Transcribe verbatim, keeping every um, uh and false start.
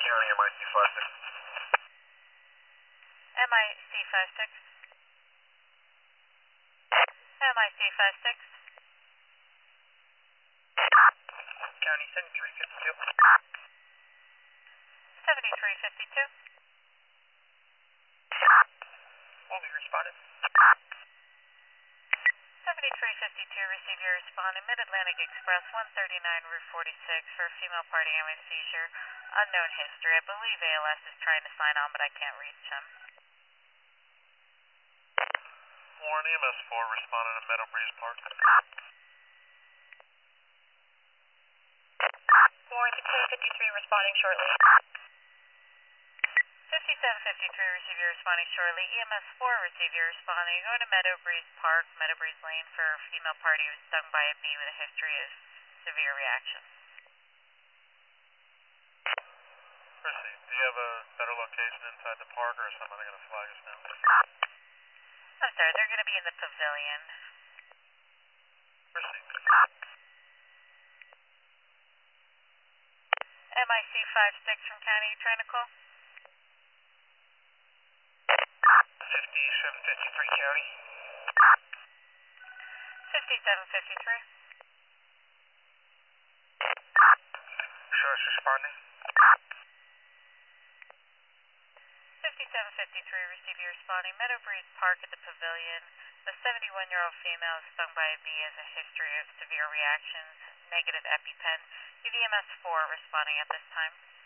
County, M I C five six. M I C five six. M I C five six. County seventy-three fifty-two. seventy-three fifty-two. Will be responded. seventy-three fifty-two, receive your responding. Mid-Atlantic Express, one thirty-nine, Route forty-six, for a female party with seizure. Unknown history. I believe A L S is trying to sign on, but I can't reach him. Warren E M S four responding to Meadow Breeze Park. Warren ten fifty-three responding shortly. fifty-seven fifty-three, receive your responding shortly. E M S four, receive your responding. You're going to Meadow Breeze Park, Meadow Breeze Lane, for a female party who was stung by a bee with a history of severe reaction. Proceed. Do you have a better location inside the park, or is somebody going to flag us now? I'm sorry, they're going to be in the pavilion. Proceed. M I C five six from County, you trying to call? fifty-seven fifty-three County. fifty-seven fifty-three. Sheriff's responding. fifty-seven fifty-three, receive your responding. Meadow Breeze Park at the pavilion. A seventy-one-year-old female is stung by a bee, has a history of severe reactions, negative EpiPen. U V M S four responding at this time.